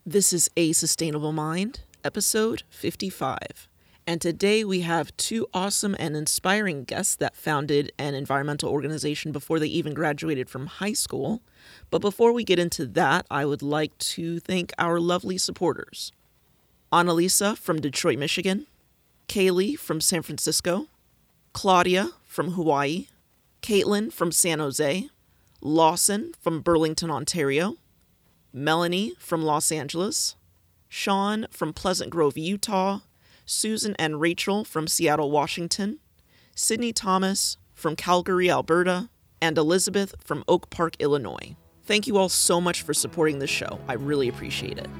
This is A Sustainable Mind, episode 55. And today we have two awesome and inspiring guests that founded an environmental organization before they even graduated from high school. But before we get into that, I would like to thank our lovely supporters. Annalisa from Detroit, Michigan, Kaylee from San Francisco, Claudia from Hawaii, Caitlin from San Jose, Lawson from Burlington, Ontario, Melanie from Los Angeles, Sean from Pleasant Grove, Utah, Susan and Rachel from Seattle, Washington, Sydney Thomas from Calgary, Alberta, and Elizabeth from Oak Park, Illinois. Thank you all so much for supporting this show. I really appreciate it.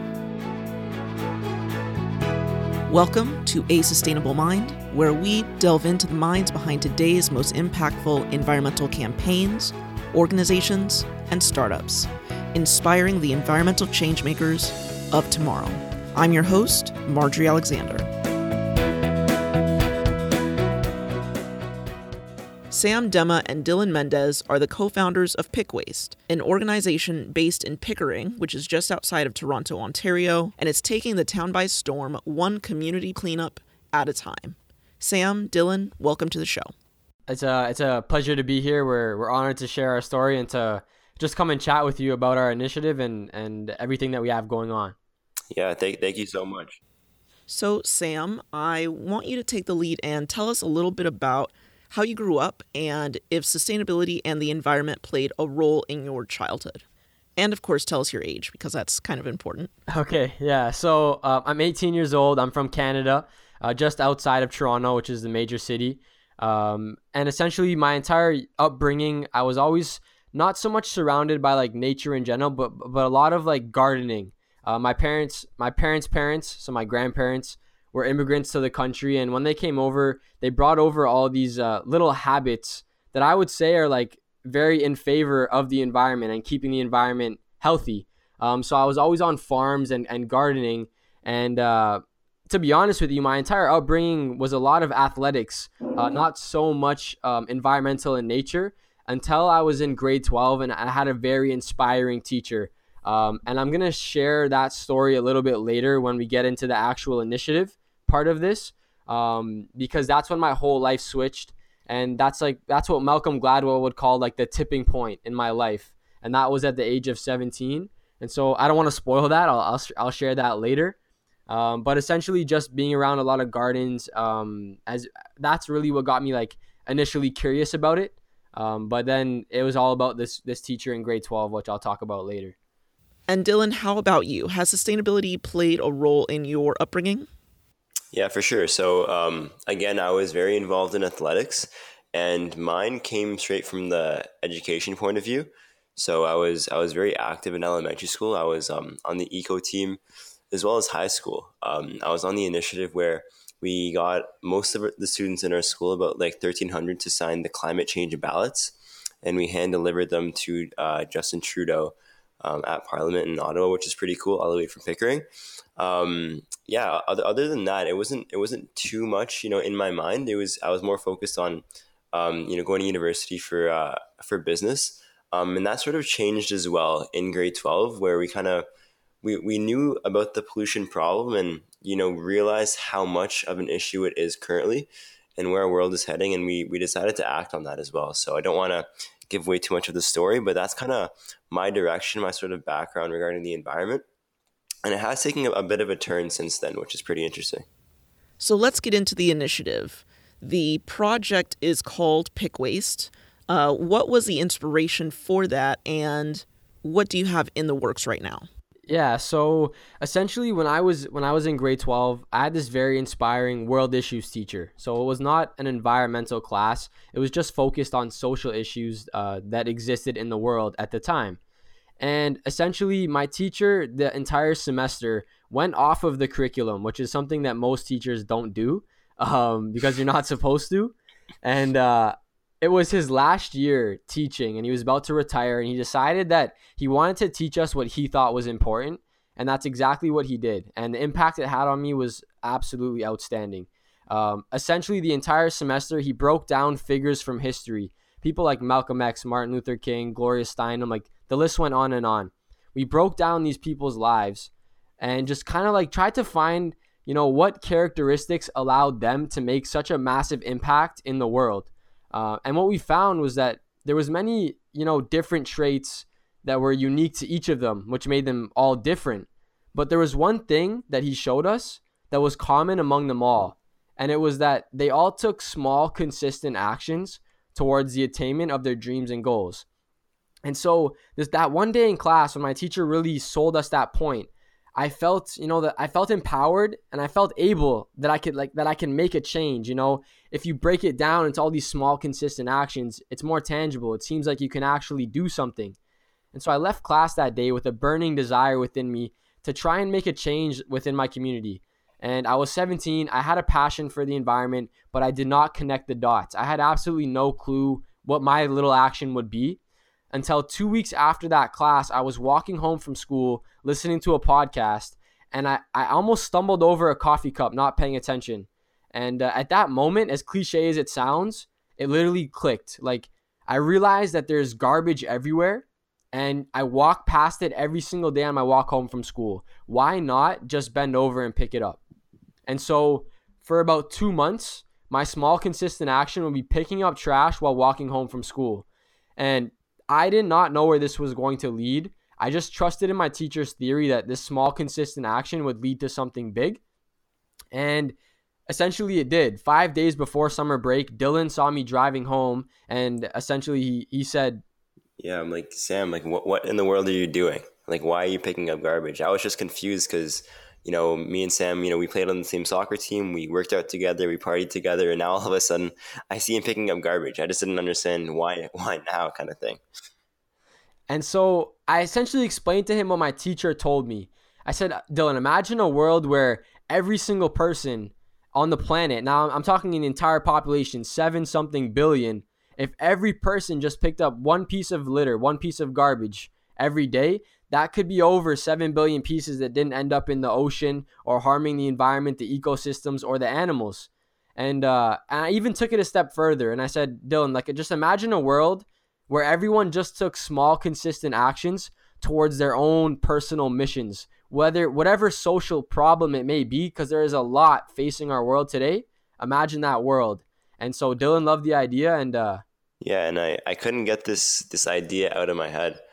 Welcome to A Sustainable Mind, where we delve into the minds behind today's most impactful environmental campaigns, organizations, and startups, inspiring the environmental changemakers of tomorrow. I'm your host, Marjorie Alexander. Sam Dema and Dylan Mendez are the co-founders of PickWaste, an organization based in Pickering, which is just outside of Toronto, Ontario, and it's taking the town by storm, one community cleanup at a time. Sam, Dylan, welcome to the show. It's a pleasure to be here. We're honored to share our story and to just come and chat with you about our initiative and everything that we have going on. Yeah, thank you so much. So, Sam, I want you to take the lead and tell us a little bit about how you grew up and if sustainability and the environment played a role in your childhood. And, of course, tell us your age, because that's kind of important. Okay, yeah. So, I'm 18 years old. I'm from Canada, just outside of Toronto, which is the major city. And essentially, my entire upbringing, I was always not so much surrounded by like nature in general, but a lot of like gardening. My parents' parents, so my grandparents, were immigrants to the country, and when they came over, they brought over all these little habits that I would say are like very in favor of the environment and keeping the environment healthy. So I was always on farms and gardening, and to be honest with you, my entire upbringing was a lot of athletics, not so much environmental in nature, until I was in grade 12 and I had a very inspiring teacher. And I'm going to share that story a little bit later when we get into the actual initiative part of this, because that's when my whole life switched. And that's what Malcolm Gladwell would call like the tipping point in my life. And that was at the age of 17. And so I don't want to spoil that. I'll share that later. But essentially just being around a lot of gardens, as that's really what got me like initially curious about it. But then it was all about this teacher in grade 12, which I'll talk about later. And Dylan, how about you? Has sustainability played a role in your upbringing? Yeah, for sure. So again, I was very involved in athletics, and mine came straight from the education point of view. So I was very active in elementary school. I was on the eco team as well as high school. I was on the initiative where we got most of the students in our school, about like 1,300, to sign the climate change ballots, and we hand delivered them to Justin Trudeau at Parliament in Ottawa, which is pretty cool, all the way from Pickering. Other than that, it wasn't too much, in my mind. I was more focused on, going to university for business, and that sort of changed as well in grade 12, where we knew about the pollution problem and realized how much of an issue it is currently and where our world is heading, and we decided to act on that as well. So I don't want to give away too much of the story, but that's kind of my direction, my sort of background regarding the environment. And it has taken a bit of a turn since then, which is pretty interesting. So let's get into the initiative. The project is called PickWaste. What was the inspiration for that, and what do you have in the works right now? Yeah, so essentially when I was in grade 12, I had this very inspiring world issues teacher. So it was not an environmental class. It was just focused on social issues that existed in the world at the time. And essentially my teacher, the entire semester, went off of the curriculum, which is something that most teachers don't do because you're not supposed to. And it was his last year teaching, and he was about to retire, and he decided that he wanted to teach us what he thought was important, and that's exactly what he did. And the impact it had on me was absolutely outstanding. Essentially, the entire semester, he broke down figures from history, people like Malcolm X, Martin Luther King, Gloria Steinem, like the list went on and on. we broke down these people's lives and just kind of like tried to find, what characteristics allowed them to make such a massive impact in the world. And what we found was that there was many, different traits that were unique to each of them, which made them all different. But there was one thing that he showed us that was common among them all. And it was that they all took small, consistent actions towards the attainment of their dreams and goals. And so that one day in class when my teacher really sold us that point, I felt, that I felt empowered and I felt able that I can make a change. If you break it down into all these small, consistent actions, it's more tangible. It seems like you can actually do something. And so I left class that day with a burning desire within me to try and make a change within my community. And I was 17. I had a passion for the environment, but I did not connect the dots. I had absolutely no clue what my little action would be until 2 weeks after that class. I was walking home from school, listening to a podcast, and I almost stumbled over a coffee cup, not paying attention. And at that moment, as cliche as it sounds, it literally clicked. Like, I realized that there's garbage everywhere, and I walk past it every single day on my walk home from school. Why not just bend over and pick it up? And so for about 2 months, my small, consistent action would be picking up trash while walking home from school. And I did not know where this was going to lead. I just trusted in my teacher's theory that this small, consistent action would lead to something big. And essentially it did. 5 days before summer break, Dylan saw me driving home, and essentially he said, yeah, I'm like, Sam, like what in the world are you doing? Like, why are you picking up garbage? I was just confused because, me and Sam, we played on the same soccer team. We worked out together. We partied together. And now all of a sudden I see him picking up garbage. I just didn't understand why now kind of thing. And so I essentially explained to him what my teacher told me. I said, Dylan, imagine a world where every single person on the planet, now I'm talking an entire population, 7-something billion, if every person just picked up one piece of litter, one piece of garbage every day, that could be over 7 billion pieces that didn't end up in the ocean or harming the environment, the ecosystems, or the animals. And I even took it a step further. And I said, Dylan, like, just imagine a world where everyone just took small, consistent actions towards their own personal missions, whatever social problem it may be, because there is a lot facing our world today. Imagine that world. And so Dylan loved the idea. And yeah, and I couldn't get this idea out of my head.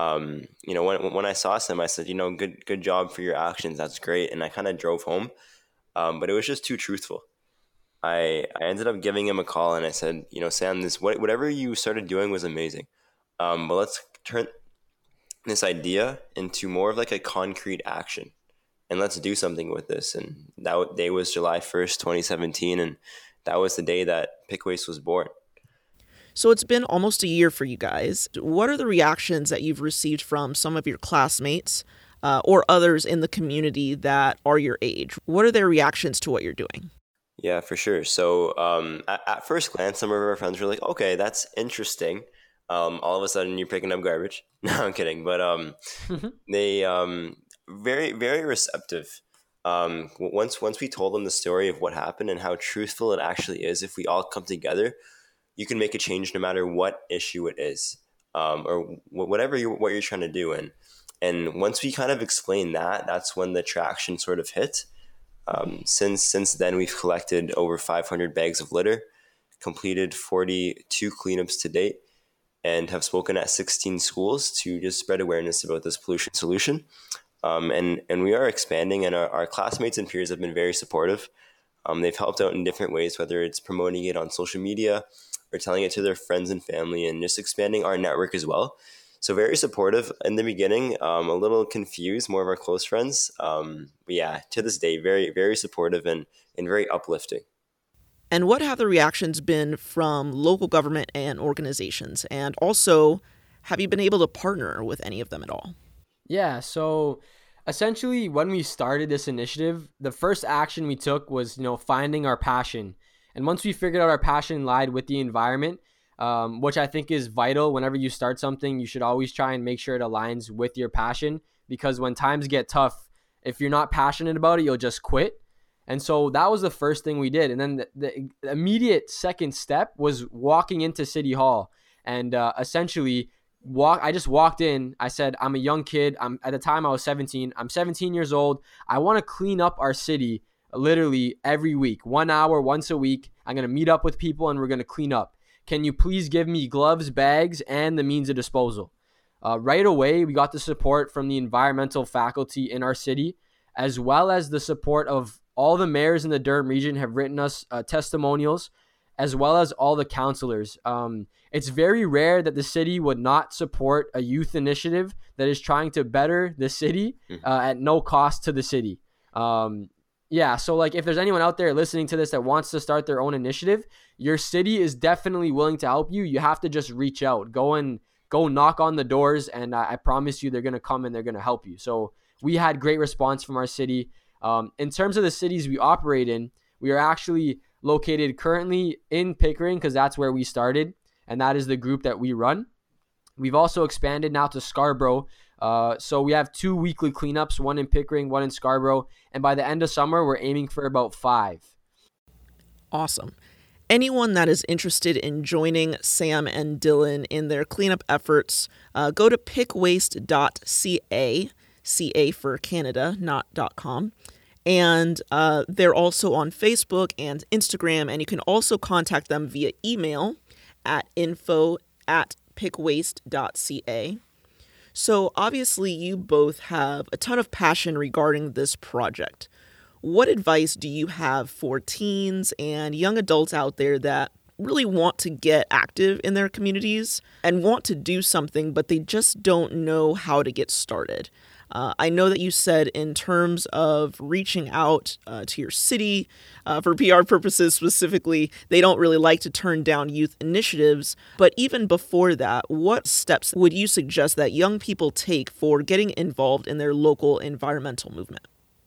When I saw Sam, I said, good job for your actions. That's great. And I kind of drove home, but it was just too truthful. I ended up giving him a call and I said, Sam, whatever you started doing was amazing. But let's turn this idea into more of like a concrete action, and let's do something with this. And that day was July 1st, 2017. And that was the day that Pick Waste was born. So it's been almost a year for you guys. What are the reactions that you've received from some of your classmates or others in the community that are your age? What are their reactions to what you're doing? Yeah, for sure. So at first glance, some of our friends were like, okay, that's interesting. All of a sudden you're picking up garbage. No, I'm kidding. But they very, very receptive. Once we told them the story of what happened and how truthful it actually is, if we all come together, you can make a change no matter what issue it is, or whatever what you're trying to do. And once we kind of explain that, that's when the traction sort of hit. Since then, we've collected over 500 bags of litter, completed 42 cleanups to date, and have spoken at 16 schools to just spread awareness about this pollution solution. And we are expanding, and our classmates and peers have been very supportive. They've helped out in different ways, whether it's promoting it on social media or telling it to their friends and family, and just expanding our network as well. So very supportive in the beginning, a little confused, more of our close friends. But yeah, to this day, very, very supportive and very uplifting. And what have the reactions been from local government and organizations? And also, have you been able to partner with any of them at all? Yeah, so essentially when we started this initiative, the first action we took was, finding our passion. And once we figured out our passion lied with the environment, which I think is vital. Whenever you start something, you should always try and make sure it aligns with your passion, because when times get tough, if you're not passionate about it, you'll just quit. And so that was the first thing we did. And then the immediate second step was walking into City Hall and essentially I just walked in. I said, I'm a young kid. At the time I was 17. I'm 17 years old. I want to clean up our city literally every week, 1 hour, once a week. I'm going to meet up with people and we're going to clean up. Can you please give me gloves, bags, and the means of disposal? Right away, we got the support from the environmental faculty in our city, as well as the support of all the mayors in the Durham region have written us testimonials, as well as all the counselors. It's very rare that the city would not support a youth initiative that is trying to better the city at no cost to the city. Yeah, so like if there's anyone out there listening to this that wants to start their own initiative, your city is definitely willing to help you. You have to just reach out, go knock on the doors, and I promise you they're going to come and they're going to help you. So we had great response from our city. In terms of the cities we operate in, we are actually located currently in Pickering because that's where we started, and that is the group that we run. We've also expanded now to Scarborough. So we have 2 weekly cleanups, one in Pickering, one in Scarborough. And by the end of summer, we're aiming for about 5. Awesome. Anyone that is interested in joining Sam and Dylan in their cleanup efforts, go to pickwaste.ca, CA for Canada, not .com. And they're also on Facebook and Instagram, and you can also contact them via email at info@pickwaste.ca. So obviously you both have a ton of passion regarding this project. What advice do you have for teens and young adults out there that really want to get active in their communities and want to do something, but they just don't know how to get started? I know that you said in terms of reaching out to your city for PR purposes specifically, they don't really like to turn down youth initiatives. But even before that, what steps would you suggest that young people take for getting involved in their local environmental movement?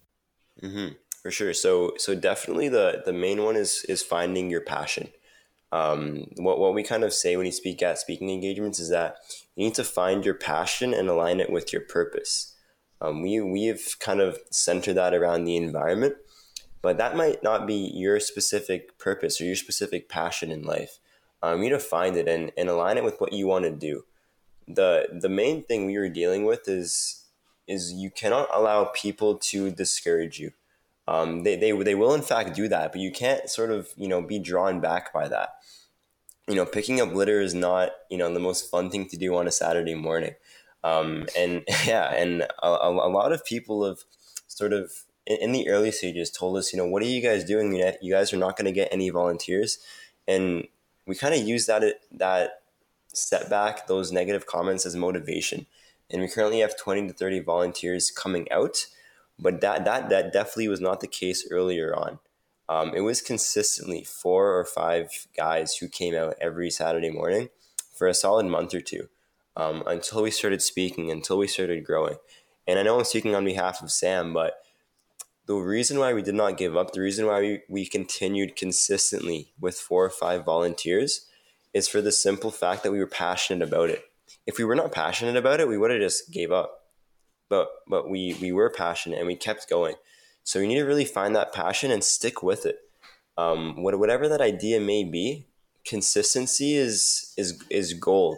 For sure. So definitely the main one is finding your passion. What we kind of say when you speak at speaking engagements is that you need to find your passion and align it with your purpose. We've kind of centered that around the environment, but that might not be your specific purpose or your specific passion in life. You need to find it and align it with what you want to do. The main thing we were dealing with is you cannot allow people to discourage you. They will in fact do that, but you can't sort of, be drawn back by that. Picking up litter is not, the most fun thing to do on a Saturday morning. And yeah, and a lot of people have sort of in the early stages told us, what are you guys doing? You guys are not going to get any volunteers. And we kind of use that setback, those negative comments as motivation. And we currently have 20 to 30 volunteers coming out, but that definitely was not the case earlier on. It was consistently 4 or 5 guys who came out every Saturday morning for a solid month or two. Until we started speaking, until we started growing. And I know I'm speaking on behalf of Sam, but the reason why we did not give up, the reason why we continued consistently with 4 or 5 volunteers is for the simple fact that we were passionate about it. If we were not passionate about it, we would have just gave up. But we were passionate and we kept going. So you need to really find that passion and stick with it. Whatever that idea may be, consistency is gold.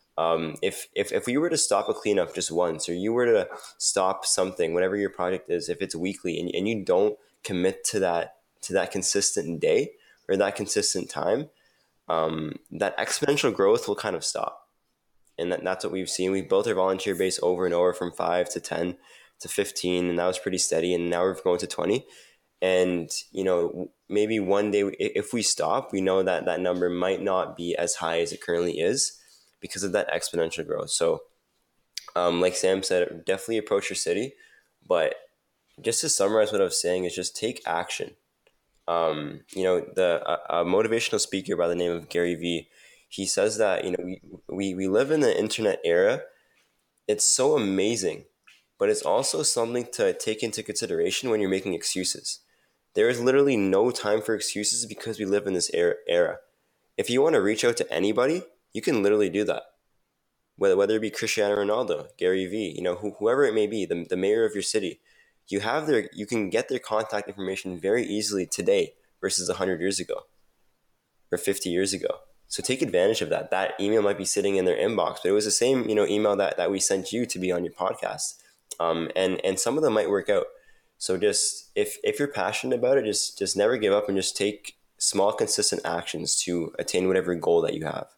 If we were to stop a cleanup just once, or you were to stop something, whatever your project is, if it's weekly and you don't commit to that consistent day or that consistent time, that exponential growth will kind of stop. And that's what we've seen. We've built our volunteer base over and over from 5 to 10 to 15, and that was pretty steady. And now we're going to 20. And, maybe one day if we stop, we know that number might not be as high as it currently is, because of that exponential growth. So, like Sam said, definitely approach your city. But just to summarize what I was saying is just take action. A motivational speaker by the name of Gary Vee, he says that, we live in the internet era. It's so amazing, but it's also something to take into consideration when you're making excuses. There is literally no time for excuses because we live in this era. If you want to reach out to anybody, you can literally do that. Whether it be Cristiano Ronaldo, Gary Vee, whoever it may be, the mayor of your city, you can get their contact information very easily today versus 100 years ago or 50 years ago. So take advantage of that. That email might be sitting in their inbox, but it was the same, email that we sent you to be on your podcast. And some of them might work out. So just if you're passionate about it, just never give up and just take small, consistent actions to attain whatever goal that you have.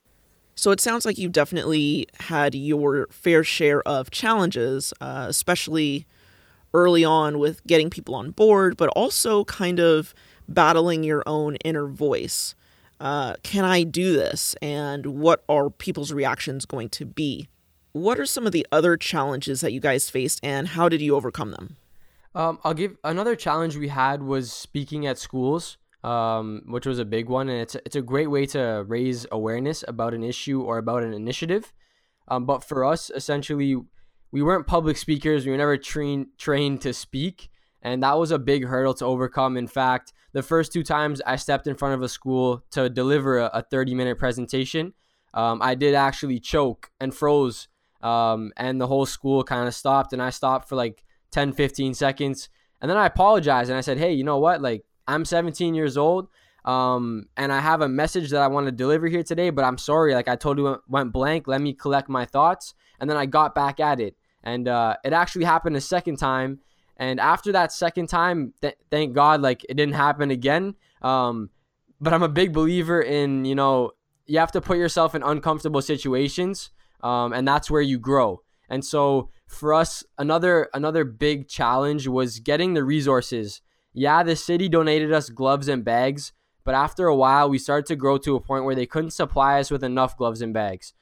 So it sounds like you've definitely had your fair share of challenges, especially early on with getting people on board, but also kind of battling your own inner voice. Can I do this? And what are people's reactions going to be? What are some of the other challenges that you guys faced, and how did you overcome them? I'll give another challenge we had was speaking at schools, which was a big one, and it's a great way to raise awareness about an issue or about an initiative. But for us, essentially, we weren't public speakers. We were never trained to speak, and that was a big hurdle to overcome. In fact, the first 2 times I stepped in front of a school to deliver a 30-minute presentation, I did actually choke and froze, and the whole school kind of stopped, and I stopped for like 10, 15 seconds. And then I apologized and I said, hey, you know what? Like, I'm 17 years old, and I have a message that I want to deliver here today, but I'm sorry. Like, I totally went blank. Let me collect my thoughts. And then I got back at it. And it actually happened a second time. And after that second time, thank God, like, it didn't happen again. But I'm a big believer in, you have to put yourself in uncomfortable situations, and that's where you grow. And so for us, another big challenge was getting the resources. Yeah, the city donated us gloves and bags, but after a while, we started to grow to a point where they couldn't supply us with enough gloves and bags.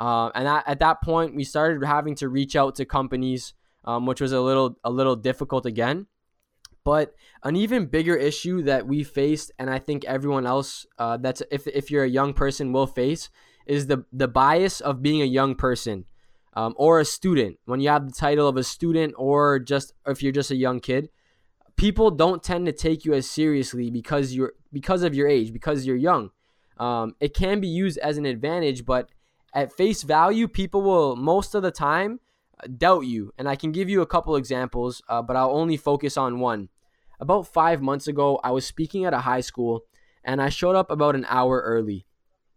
At that point, we started having to reach out to companies, which was a little difficult again. But an even bigger issue that we faced, and I think everyone else that's if you're a young person will face, is the bias of being a young person. Or a student. When you have the title of a student, or just if you're just a young kid, people don't tend to take you as seriously because of your age, because you're young. It can be used as an advantage, but at face value, people will most of the time doubt you. And I can give you a couple examples, but I'll only focus on one. About 5 months ago, I was speaking at a high school, and I showed up about an hour early.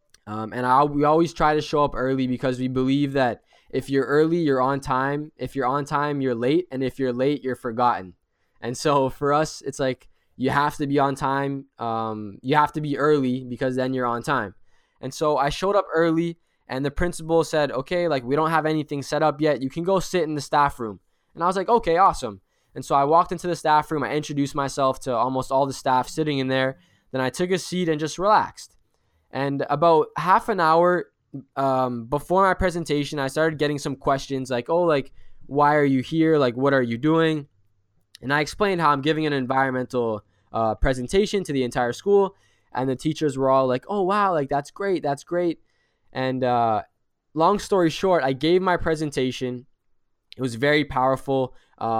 We always try to show up early because we believe that if you're early, you're on time. If you're on time, you're late. And if you're late, you're forgotten. And so for us, it's like you have to be on time. You have to be early because then you're on time. And so I showed up early, and the principal said, okay, like, we don't have anything set up yet. You can go sit in the staff room. And I was like, okay, awesome. And so I walked into the staff room. I introduced myself to almost all the staff sitting in there. Then I took a seat and just relaxed. And about half an hour before my presentation, I started getting some questions like, oh, like, why are you here? Like, what are you doing? And I explained how I'm giving an environmental presentation to the entire school. And the teachers were all like, oh, wow, like, that's great. That's great. And long story short, I gave my presentation. It was very powerful.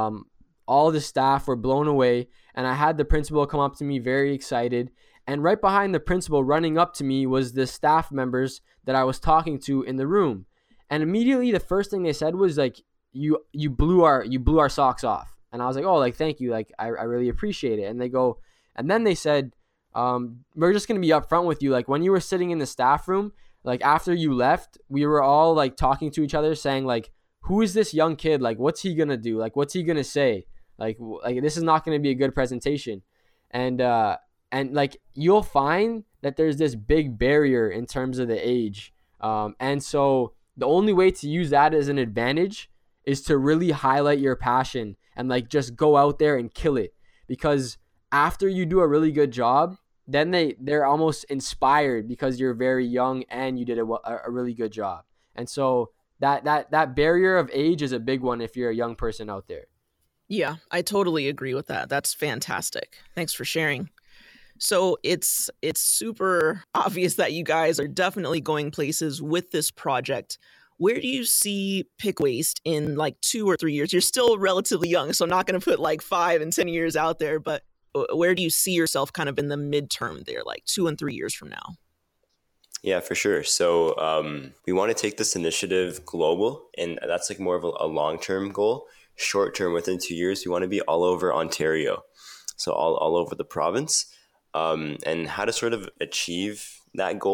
All the staff were blown away. And I had the principal come up to me very excited. And right behind the principal, running up to me, was the staff members that I was talking to in the room. And immediately the first thing they said was like, you blew our socks off. And I was like, oh, like, thank you. Like, I really appreciate it. And then they said, we're just going to be upfront with you. Like, when you were sitting in the staff room, like, after you left, we were all like talking to each other saying like, who is this young kid? Like, what's he going to do? Like, what's he going to say? Like this is not going to be a good presentation. And like, you'll find that there's this big barrier in terms of the age. And so the only way to use that as an advantage is to really highlight your passion and like just go out there and kill it. Because after you do a really good job, then they're almost inspired because you're very young and you did a really good job. And so that barrier of age is a big one if you're a young person out there. Yeah, I totally agree with that. That's fantastic. Thanks for sharing. So it's super obvious that you guys are definitely going places with this project. Where do you see Pick Waste in like 2 or 3 years? You're still relatively young, so I'm not going to put like 5 and 10 years out there, but where do you see yourself kind of in the midterm there, like 2 and 3 years from now? Yeah, for sure. So we want to take this initiative global, and that's like more of a long-term goal. Short term, within 2 years, we want to be all over Ontario, so all over the province. And how to sort of achieve that goal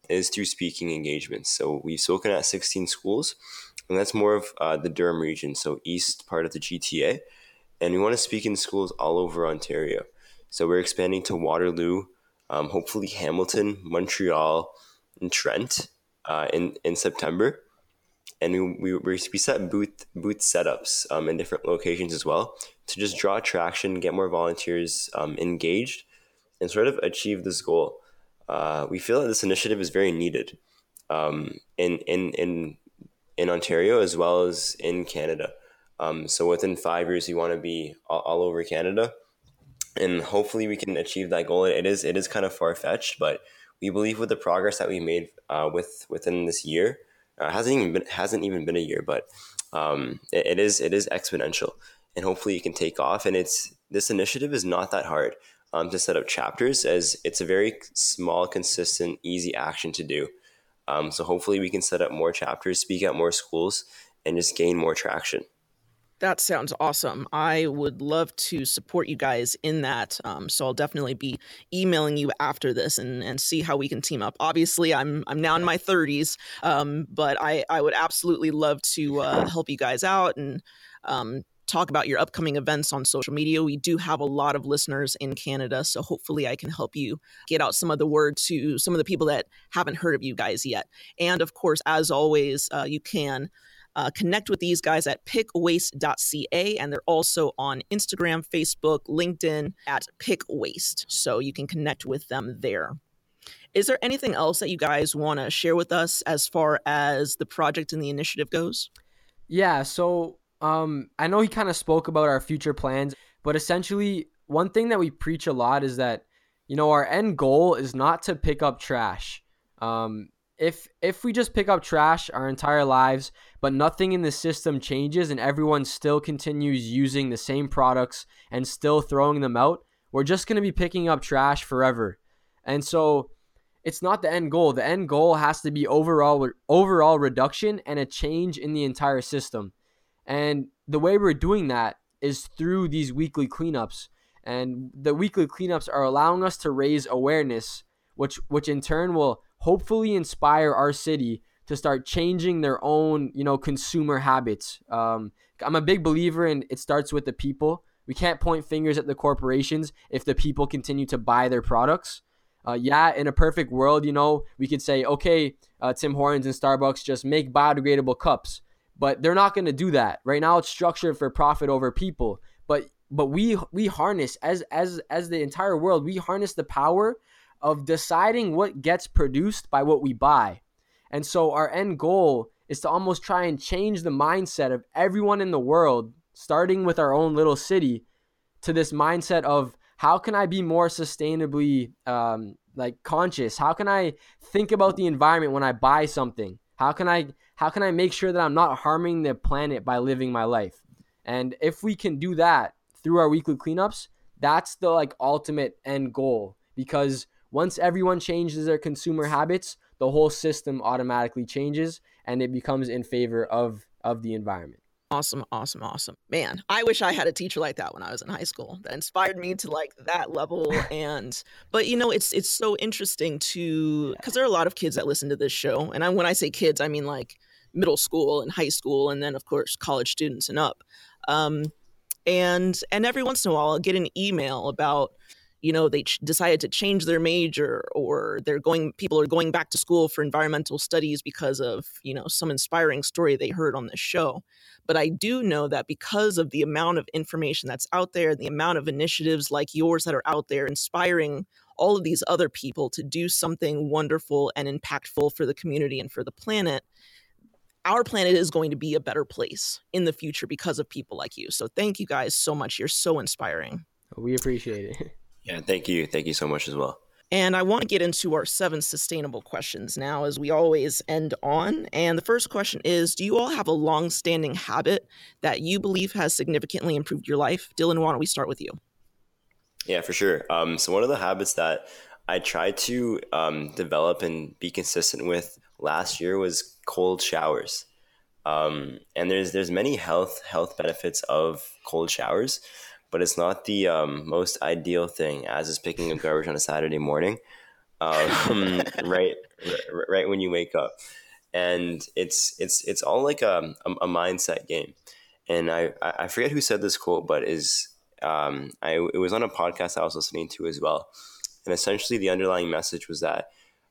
is through speaking engagements. So we've spoken at 16 schools, and that's more of the Durham region, so east part of the GTA. And we want to speak in schools all over Ontario. So we're expanding to Waterloo, hopefully Hamilton, Montreal, and Trent in September. And we set booth setups in different locations as well to just draw traction, get more volunteers engaged, and sort of achieve this goal. We feel that this initiative is very needed in Ontario as well as in Canada. So within 5 years, we want to be all over Canada, and hopefully we can achieve that goal. It is kind of far fetched, but we believe with the progress that we made within this year, hasn't even been a year, but it is exponential, and hopefully it can take off. And this initiative is not that hard to set up chapters, as it's a very small, consistent, easy action to do. So hopefully we can set up more chapters, speak at more schools, and just gain more traction. That sounds awesome. I would love to support you guys in that. So I'll definitely be emailing you after this and see how we can team up. Obviously, I'm now in my 30s, but I would absolutely love to help you guys out and talk about your upcoming events on social media. We do have a lot of listeners in Canada, so hopefully I can help you get out some of the word to some of the people that haven't heard of you guys yet. And of course, as always, you can connect with these guys at pickwaste.ca, and they're also on Instagram, Facebook, LinkedIn at pickwaste. So you can connect with them there. Is there anything else that you guys want to share with us as far as the project and the initiative goes? Yeah, so I know he kind of spoke about our future plans, but essentially one thing that we preach a lot is that, our end goal is not to pick up trash. If we just pick up trash our entire lives, but nothing in the system changes and everyone still continues using the same products and still throwing them out, we're just going to be picking up trash forever. And so it's not the end goal. The end goal has to be overall reduction and a change in the entire system. And the way we're doing that is through these weekly cleanups. And the weekly cleanups are allowing us to raise awareness, which in turn will hopefully inspire our city to start changing their own, consumer habits. I'm a big believer in it starts with the people. We can't point fingers at the corporations if the people continue to buy their products. In a perfect world, we could say, okay, Tim Hortons and Starbucks just make biodegradable cups, but they're not going to do that. Right now it's structured for profit over people. But we harness, as the entire world, we harness the power of deciding what gets produced by what we buy. And so our end goal is to almost try and change the mindset of everyone in the world, starting with our own little city, to this mindset of how can I be more sustainably conscious? How can I think about the environment when I buy something? How can I make sure that I'm not harming the planet by living my life? And if we can do that through our weekly cleanups, that's the ultimate end goal, because once everyone changes their consumer habits, the whole system automatically changes and it becomes in favor of the environment. Awesome. Man, I wish I had a teacher like that when I was in high school that inspired me to that level. But it's so interesting because there are a lot of kids that listen to this show. And when I say kids, I mean middle school and high school, and then of course college students and up. And every once in a while I'll get an email about, they decided to change their major, or people are going back to school for environmental studies because of, some inspiring story they heard on this show. But I do know that because of the amount of information that's out there, the amount of initiatives like yours that are out there inspiring all of these other people to do something wonderful and impactful for the community and for the planet, our planet is going to be a better place in the future because of people like you. So thank you guys so much. You're so inspiring. We appreciate it. Yeah, thank you. Thank you so much as well. And I want to get into our 7 sustainable questions now, as we always end on. And the first question is, do you all have a long-standing habit that you believe has significantly improved your life? Dylan, why don't we start with you? Yeah, for sure. So one of the habits that I tried to develop and be consistent with last year was cold showers. And there's many health benefits of cold showers, but it's not the most ideal thing, as is picking up garbage on a Saturday morning. right, right when you wake up, and it's all like a mindset game. And I forget who said this quote, but it was on a podcast I was listening to as well, and essentially the underlying message was that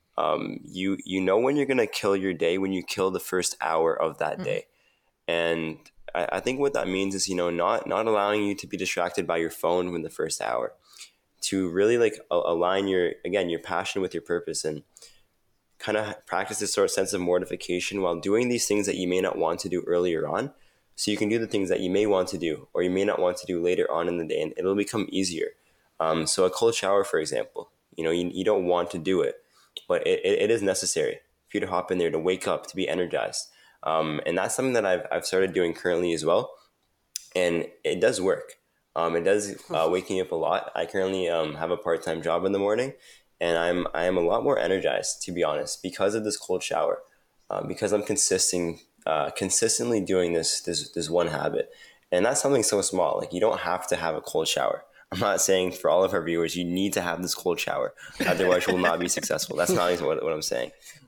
you know when you're gonna kill your day when you kill the first hour of that day. And I think what that means is, not allowing you to be distracted by your phone in the first hour, to really like align your passion with your purpose, and kind of practice this sort of sense of mortification while doing these things that you may not want to do earlier on. So you can do the things that you may want to do or you may not want to do later on in the day, and it'll become easier. So a cold shower, for example, you don't want to do it, but it is necessary for you to hop in there, to wake up, to be energized. And that's something that I've started doing currently as well. And it does work. It does wake me up a lot. I currently have a part-time job in the morning, and I am a lot more energized, to be honest, because of this cold shower, because I'm consistently doing this one habit. And that's something so small. Like, you don't have to have a cold shower. I'm not saying for all of our viewers, you need to have this cold shower. Otherwise, you will not be successful. That's not what I'm saying.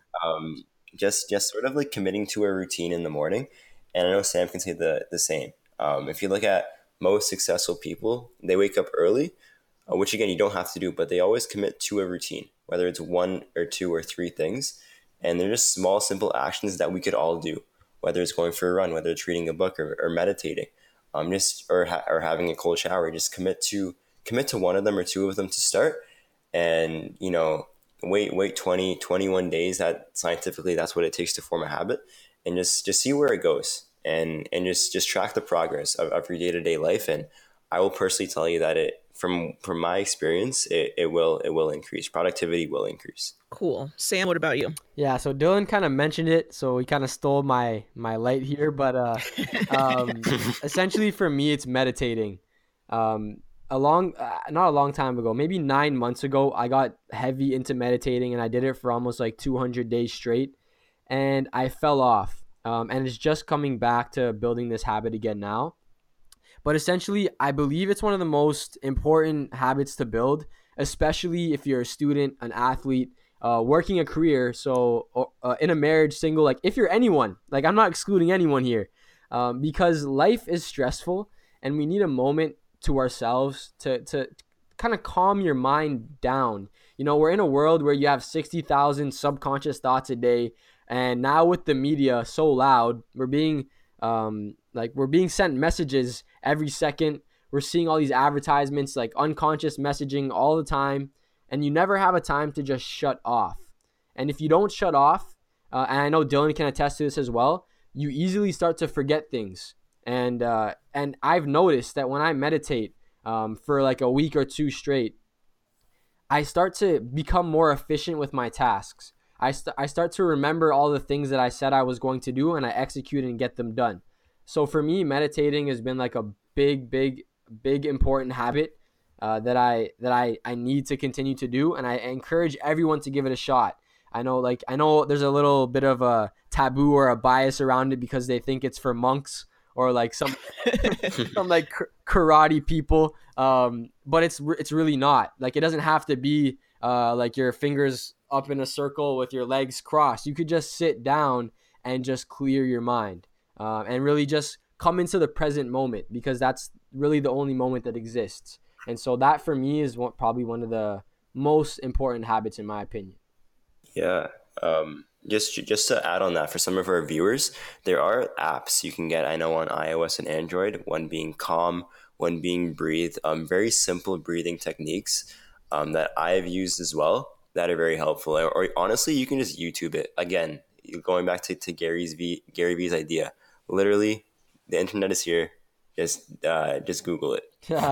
Just sort of like committing to a routine in the morning. And I know Sam can say the same. If you look at most successful people, they wake up early, which again, you don't have to do, but they always commit to a routine, whether it's one or two or three things. And they're just small, simple actions that we could all do, whether it's going for a run, whether it's reading a book or meditating, or having a cold shower. Just commit to one of them or two of them to start. And, wait 20, 21 days. That scientifically, that's what it takes to form a habit, and just see where it goes, and just track the progress of your day-to-day life. And I will personally tell you that from my experience, it will increase. Productivity will increase. Cool. Sam, what about you? Yeah, so Dylan kind of mentioned it, so he kind of stole my light here, but essentially for me, it's meditating. Not a long time ago, maybe 9 months ago, I got heavy into meditating, and I did it for almost like 200 days straight, and I fell off. And it's just coming back to building this habit again now. But essentially, I believe it's one of the most important habits to build, especially if you're a student, an athlete, working a career. So in a marriage, single, like if you're anyone, like I'm not excluding anyone here, because life is stressful and we need a moment to ourselves to kind of calm your mind down. We're in a world where you have 60,000 subconscious thoughts a day. And now with the media so loud, we're being sent messages every second. We're seeing all these advertisements, like unconscious messaging all the time, and you never have a time to just shut off. And if you don't shut off, and I know Dylan can attest to this as well, you easily start to forget things. And I've noticed that when I meditate for like a week or two straight, I start to become more efficient with my tasks. I start to remember all the things that I said I was going to do, and I execute and get them done. So for me, meditating has been like a big important habit that I need to continue to do, and I encourage everyone to give it a shot. I know there's a little bit of a taboo or a bias around it because they think it's for monks or like some like karate people, but it's really not. Like, it doesn't have to be like your fingers up in a circle with your legs crossed. You could just sit down and just clear your mind, and really just come into the present moment, because that's really the only moment that exists. And so that for me is probably one of the most important habits in my opinion. Yeah. Just to add on that, for some of our viewers, there are apps you can get, I know, on iOS and Android, one being Calm, one being Breathe, very simple breathing techniques that I've used as well that are very helpful. Or honestly, you can just YouTube it. Again, going back to Gary V's idea, literally, the internet is here. Just Google it.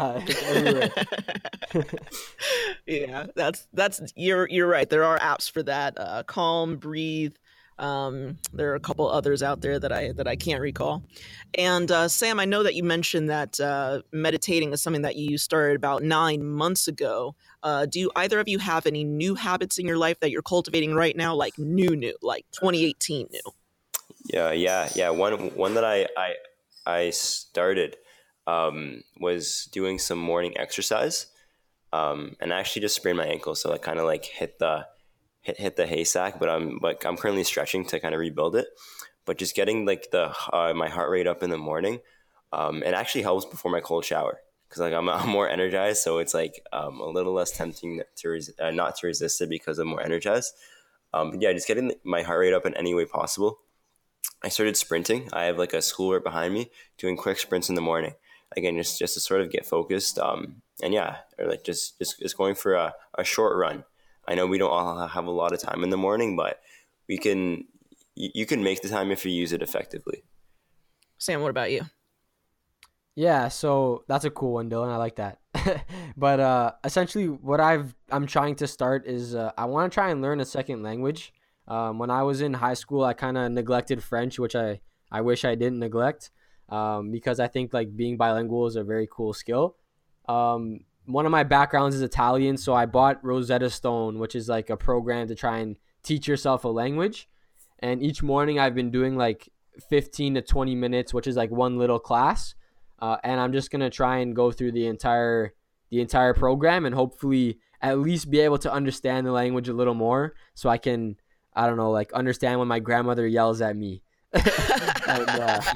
Yeah, that's you're right. There are apps for that. Calm, Breathe. There are a couple others out there that I can't recall. And Sam, I know that you mentioned that meditating is something that you started about 9 months ago. Do either of you have any new habits in your life that you're cultivating right now, like new, like 2018 new? Yeah. One that I started was doing some morning exercise, and I actually just sprained my ankle, so I kind of like hit the hit the haystack, but I'm currently stretching to kind of rebuild it. But just getting like the my heart rate up in the morning, it actually helps before my cold shower because like I'm more energized, so it's like a little less tempting to not to resist it because I'm more energized. But yeah, just getting my heart rate up in any way possible. I started sprinting. I have like a school right behind me, doing quick sprints in the morning. Again, just to sort of get focused. And yeah, or like just going for a short run. I know we don't all have a lot of time in the morning, but we can. You can make the time if you use it effectively. Sam, what about you? Yeah, so that's a cool one, Dylan. I like that. But essentially, what I'm trying to start is I want to try and learn a second language. When I was in high school, I kind of neglected French, which I wish I didn't neglect, because I think like being bilingual is a very cool skill. One of my backgrounds is Italian, so I bought Rosetta Stone, which is like a program to try and teach yourself a language. And each morning I've been doing like 15 to 20 minutes, which is like one little class. And I'm just going to try and go through the entire program and hopefully at least be able to understand the language a little more so I can, I don't know, like understand when my grandmother yells at me. And,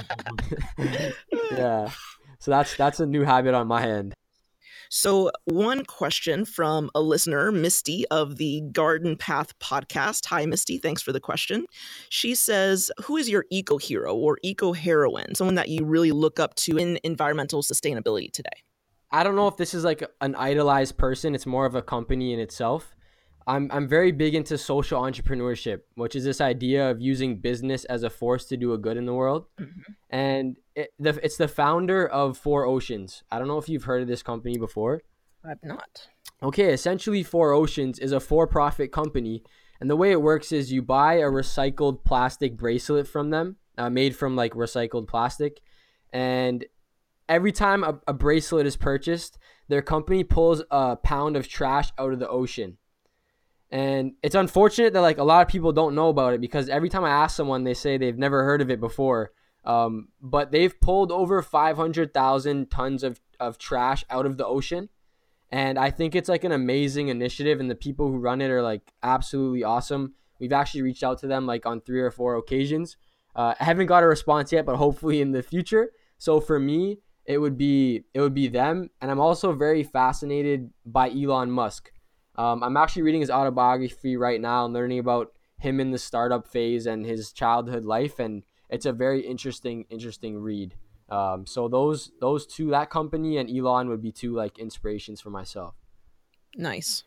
yeah. So that's a new habit on my end. So, one question from a listener, Misty of the Garden Path podcast. Hi, Misty. Thanks for the question. She says, who is your eco hero or eco heroine, someone that you really look up to in environmental sustainability today? I don't know if this is like an idolized person. It's more of a company in itself. I'm very big into social entrepreneurship, which is this idea of using business as a force to do a good in the world. Mm-hmm. And it's the founder of Four Oceans. I don't know if you've heard of this company before. I've not. Okay, essentially Four Oceans is a for-profit company. And the way it works is you buy a recycled plastic bracelet from them, made from like recycled plastic. And every time a bracelet is purchased, their company pulls a pound of trash out of the ocean. And it's unfortunate that like a lot of people don't know about it because every time I ask someone, they say they've never heard of it before. But they've pulled over 500,000 tons of trash out of the ocean. And I think it's like an amazing initiative, and the people who run it are like absolutely awesome. We've actually reached out to them like on 3 or 4 occasions. I haven't got a response yet, but hopefully in the future. So for me, it would be them. And I'm also very fascinated by Elon Musk. I'm actually reading his autobiography right now and learning about him in the startup phase and his childhood life, and it's a very interesting read. So those two, that company and Elon, would be two like inspirations for myself. Nice.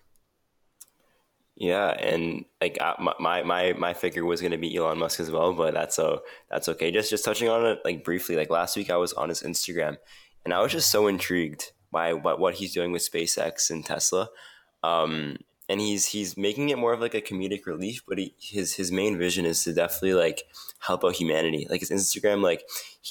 Yeah, and like my figure was gonna be Elon Musk as well, but that's okay. Just touching on it like briefly. Like last week, I was on his Instagram, and I was just so intrigued by what he's doing with SpaceX and Tesla. And he's making it more of like a comedic relief, but his main vision is to definitely like help out humanity. Like his Instagram, like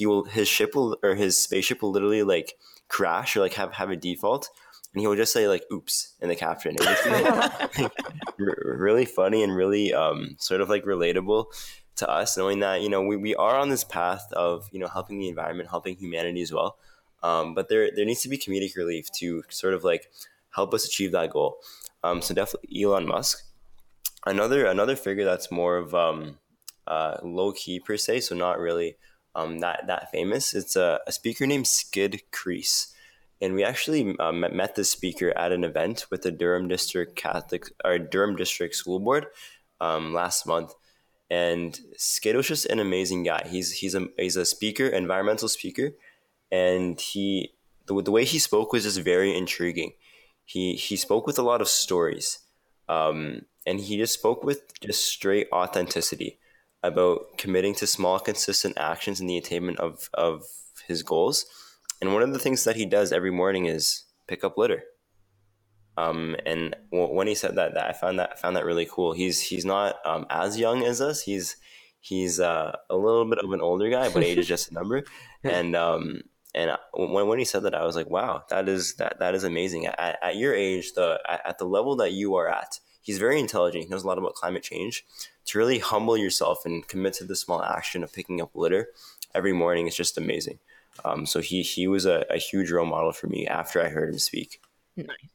his spaceship will literally like crash or like have a default, and he will just say like "oops" in the caption. It was really funny and really sort of like relatable to us, knowing that we are on this path of helping the environment, helping humanity as well. But there needs to be comedic relief to sort of like help us achieve that goal. So definitely Elon Musk. Another figure that's more of low key per se, so not really that famous. It's a speaker named Skid Crease, and we actually met this speaker at an event with the Durham District School Board last month. And Skid was just an amazing guy. He's a speaker, environmental speaker, and the way he spoke was just very intriguing. He spoke with a lot of stories, and he just spoke with just straight authenticity about committing to small, consistent actions in the attainment of his goals. And one of the things that he does every morning is pick up litter. And when he said that I found that really cool. He's not as young as us. He's a little bit of an older guy, but age is just a number. And when he said that, I was like, wow, that is amazing. At your age, at the level that you are at, he's very intelligent. He knows a lot about climate change. To really humble yourself and commit to the small action of picking up litter every morning is just amazing. So he was a huge role model for me after I heard him speak. Nice.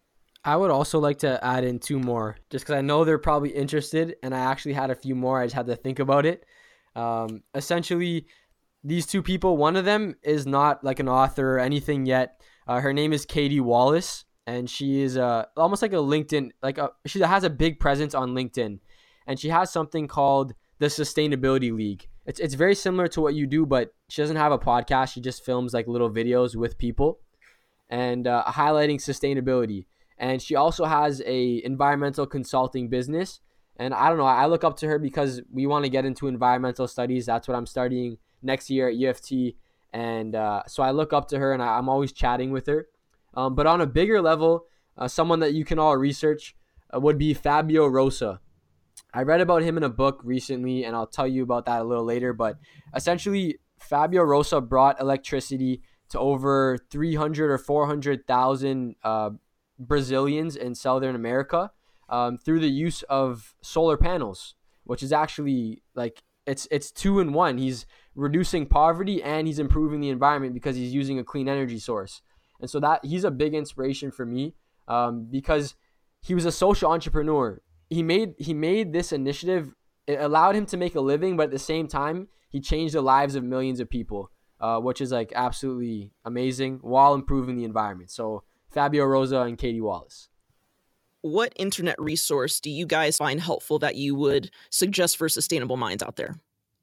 I would also like to add in two more, just because I know they're probably interested, and I actually had a few more. I just had to think about it. Essentially, these two people, one of them is not like an author or anything yet. Her name is Katie Wallace, and she is almost like a LinkedIn, she has a big presence on LinkedIn, and she has something called the Sustainability League. It's very similar to what you do, but she doesn't have a podcast. She just films like little videos with people and highlighting sustainability. And she also has a environmental consulting business. And I don't know, I look up to her because we want to get into environmental studies. That's what I'm studying next year at UFT. And so I look up to her, and I'm always chatting with her. But on a bigger level, someone that you can all research would be Fabio Rosa. I read about him in a book recently, and I'll tell you about that a little later. But essentially, Fabio Rosa brought electricity to over 300 or 400,000 Brazilians in Southern America through the use of solar panels, which is actually like it's two in one. He's reducing poverty and he's improving the environment because he's using a clean energy source. And so that he's a big inspiration for me because he was a social entrepreneur. He made this initiative. It allowed him to make a living, but at the same time, he changed the lives of millions of people, which is like absolutely amazing while improving the environment. So Fabio Rosa and Katie Wallace. What internet resource do you guys find helpful that you would suggest for sustainable minds out there?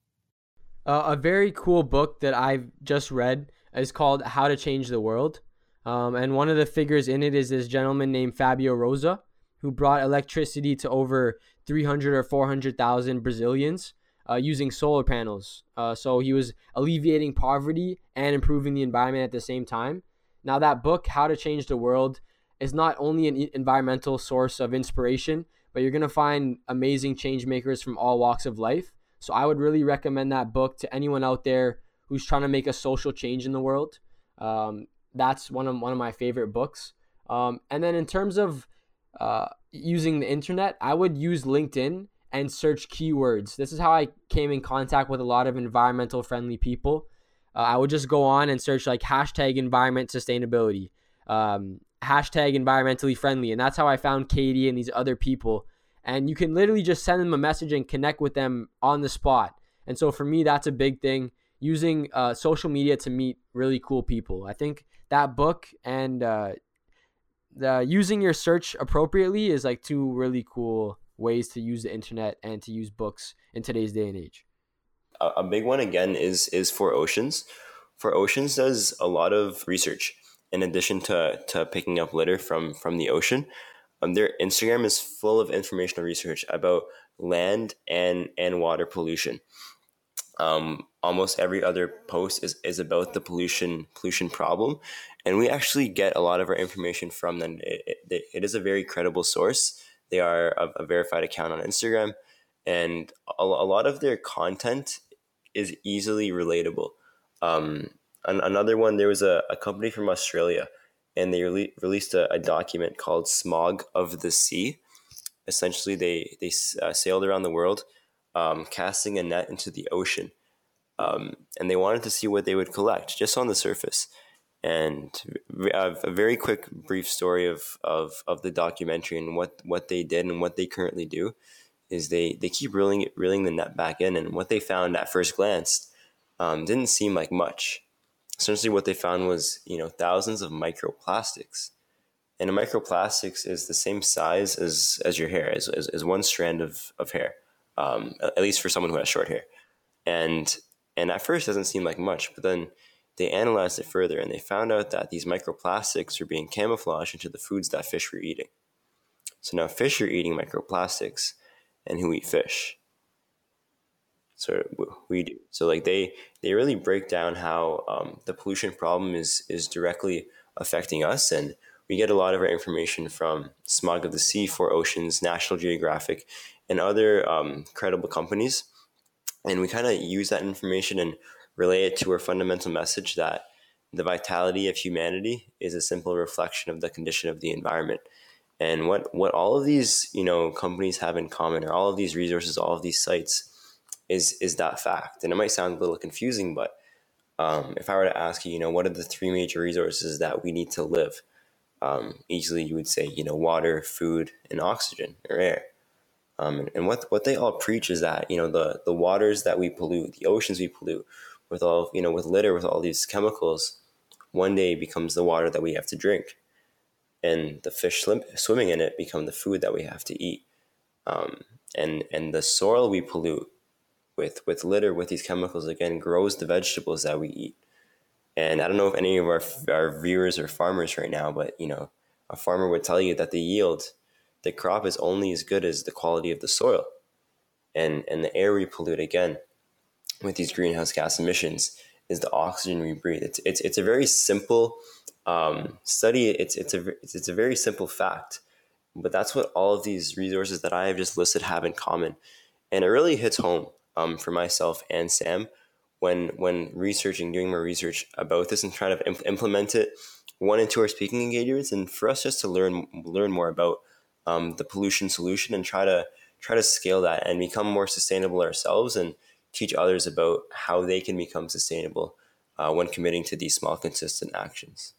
A very cool book that I've just read is called How to Change the World. And one of the figures in it is this gentleman named Fabio Rosa, who brought electricity to over 300 or 400,000 Brazilians using solar panels. So he was alleviating poverty and improving the environment at the same time. Now that book, How to Change the World, is not only an environmental source of inspiration, but you're going to find amazing change makers from all walks of life. So I would really recommend that book to anyone out there who's trying to make a social change in the world. That's one of my favorite books. And then in terms of using the internet, I would use LinkedIn and search keywords. This is how I came in contact with a lot of environmental friendly people. I would just go on and search like hashtag environment sustainability, hashtag environmentally friendly. And that's how I found Katie and these other people. And you can literally just send them a message and connect with them on the spot. And so for me, that's a big thing, using social media to meet really cool people. I think that book and using your search appropriately is like two really cool ways to use the internet and to use books in today's day and age. A big one again is For Oceans. For Oceans does a lot of research in addition to picking up litter from the ocean. Their Instagram is full of informational research about land and water pollution. Almost every other post is about the pollution problem, and we actually get a lot of our information from them. It is a very credible source. They are a verified account on Instagram, and a lot of their content is easily relatable. Another one, there was a company from Australia, and they released a document called Smog of the Sea. Essentially, they sailed around the world, casting a net into the ocean. And they wanted to see what they would collect just on the surface. And a very quick, brief story of the documentary and what they did and what they currently do is they keep reeling the net back in. And what they found at first glance didn't seem like much. Essentially, what they found was thousands of microplastics. And a microplastics is the same size as your hair, as one strand of hair, at least for someone who has short hair. And at first it doesn't seem like much, but then they analyzed it further and they found out that these microplastics are being camouflaged into the foods that fish were eating. So now fish are eating microplastics, and who eat fish? So we do. So like they really break down how the pollution problem is directly affecting us, and we get a lot of our information from Smog of the Sea, For Oceans, National Geographic, and other credible companies. And we kind of use that information and relay it to our fundamental message that the vitality of humanity is a simple reflection of the condition of the environment. And what all of these companies have in common, or all of these resources, all of these sites, is that fact. And it might sound a little confusing, but if I were to ask you, what are the three major resources that we need to live? easily you would say, water, food, and oxygen or air. And what they all preach is that, the waters that we pollute, the oceans we pollute with all, with litter, with all these chemicals, one day becomes the water that we have to drink. And the fish swimming in it become the food that we have to eat. And the soil we pollute with litter, with these chemicals, again, grows the vegetables that we eat. And I don't know if any of our viewers are farmers right now, but, a farmer would tell you that the crop is only as good as the quality of the soil. And the air we pollute, again, with these greenhouse gas emissions, is the oxygen we breathe. It's a very simple study. It's a very simple fact, but that's what all of these resources that I have just listed have in common. And it really hits home for myself and Sam when doing more research about this and trying to implement it into our speaking engagements, and for us just to learn more about the pollution solution and try to scale that and become more sustainable ourselves and teach others about how they can become sustainable when committing to these small, consistent actions.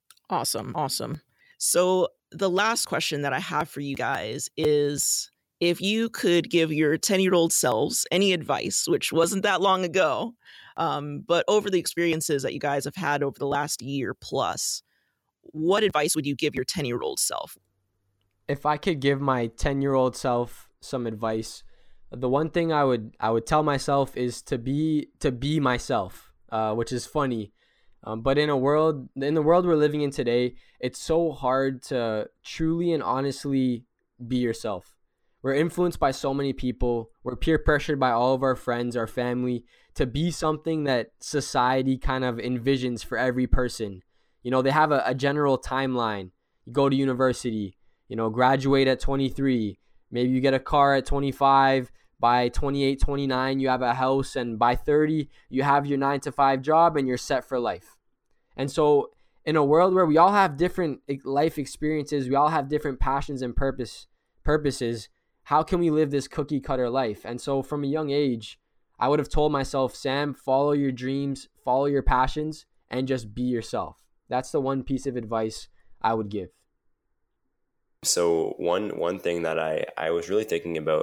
Awesome. So the last question that I have for you guys is, if you could give your 10-year-old selves any advice, which wasn't that long ago, but over the experiences that you guys have had over the last year plus, what advice would you give your 10-year-old self? If I could give my 10-year-old self some advice, the one thing I would tell myself is to be myself, which is funny. But in the world we're living in today, it's so hard to truly and honestly be yourself. We're influenced by so many people. We're peer pressured by all of our friends, our family, to be something that society kind of envisions for every person. They have a general timeline. You go to university, graduate at 23. Maybe you get a car at 25. By 28, 29, you have a house. And by 30, you have your 9-to-5 job and you're set for life. And so in a world where we all have different life experiences, we all have different passions and purposes, how can we live this cookie cutter life? And so from a young age, I would have told myself, Sam, follow your dreams, follow your passions, and just be yourself. That's the one piece of advice I would give. So one thing that I was really thinking about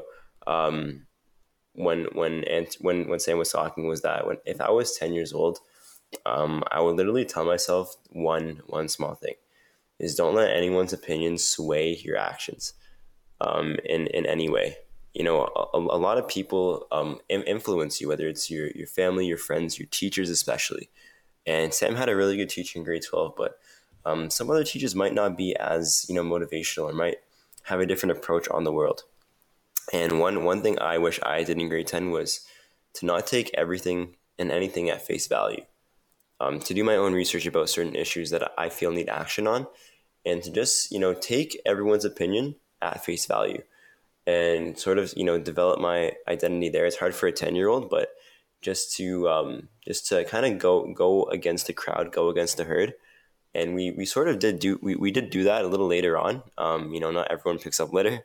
when Sam was talking was that if I was 10 years old, I would literally tell myself one small thing is, don't let anyone's opinions sway your actions in any way. A lot of people influence you, whether it's your family, your friends, your teachers especially. And Sam had a really good teacher in grade 12, but some other teachers might not be as motivational or might have a different approach on the world. And one thing I wish I did in grade 10 was to not take everything and anything at face value. To do my own research about certain issues that I feel need action on, and to just, take everyone's opinion at face value and sort of, develop my identity there. It's hard for a 10-year-old, but just to kind of go against the crowd, go against the herd. And we sort of did do that a little later on. Not everyone picks up litter.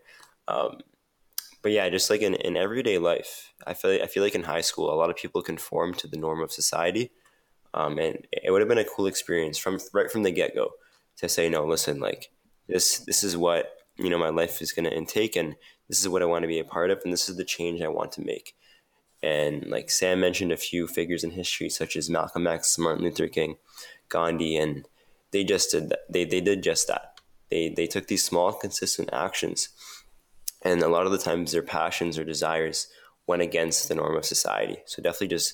But yeah, just like in everyday life, I feel like in high school, a lot of people conform to the norm of society. And it would have been a cool experience right from the get-go to say, no, listen, like this is what, my life is going to intake, and this is what I want to be a part of, and this is the change I want to make. And like Sam mentioned a few figures in history, such as Malcolm X, Martin Luther King, Gandhi, and they just did that. They did just that. They took these small, consistent actions, and a lot of the times their passions or desires went against the norm of society. So definitely just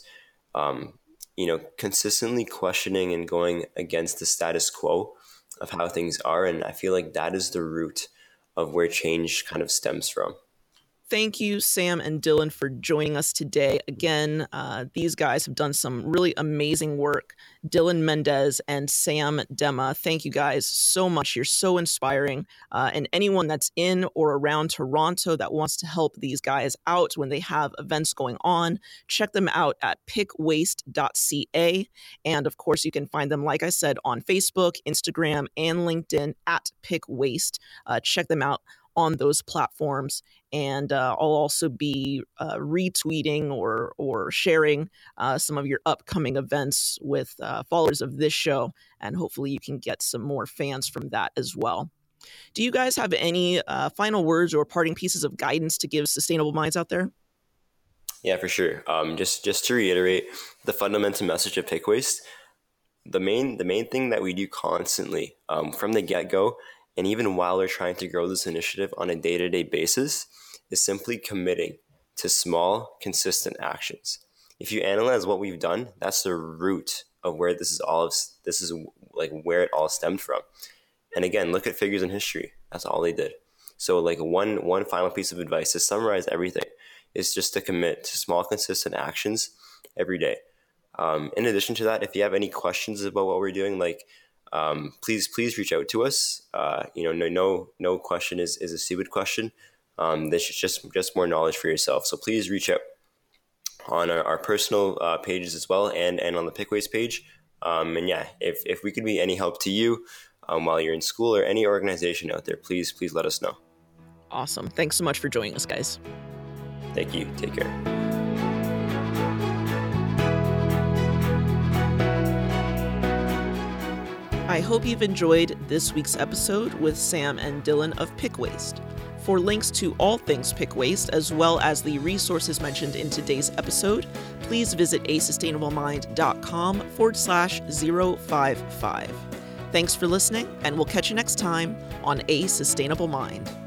consistently questioning and going against the status quo of how things are. And I feel like that is the root of where change kind of stems from. Thank you, Sam and Dylan, for joining us today. Again, these guys have done some really amazing work. Dylan Mendez and Sam Dema, thank you guys so much. You're so inspiring. And anyone that's in or around Toronto that wants to help these guys out when they have events going on, check them out at pickwaste.ca. And of course, you can find them, like I said, on Facebook, Instagram, and LinkedIn at Pick Waste. Check them out on those platforms. And I'll also be retweeting or sharing some of your upcoming events with followers of this show. And hopefully you can get some more fans from that as well. Do you guys have any final words or parting pieces of guidance to give sustainable minds out there? Yeah, for sure. Just to reiterate the fundamental message of Pick Waste, the main thing that we do constantly from the get-go, and even while we're trying to grow this initiative on a day-to-day basis, is simply committing to small, consistent actions. If you analyze what we've done, that's the root of where this is like where it all stemmed from. And again, look at figures in history. That's all they did. So like one final piece of advice to summarize everything is just to commit to small, consistent actions every day. In addition to that, if you have any questions about what we're doing, please reach out to us. No question is a stupid question. This is just more knowledge for yourself. So please reach out on our personal pages as well, and on the Pick Waste page. And yeah, if we could be any help to you while you're in school or any organization out there, please let us know. Awesome. Thanks so much for joining us, guys. Thank you. Take care. I hope you've enjoyed this week's episode with Sam and Dylan of Pick Waste. For links to all things Pick Waste, as well as the resources mentioned in today's episode, please visit asustainablemind.com/055. Thanks for listening, and we'll catch you next time on A Sustainable Mind.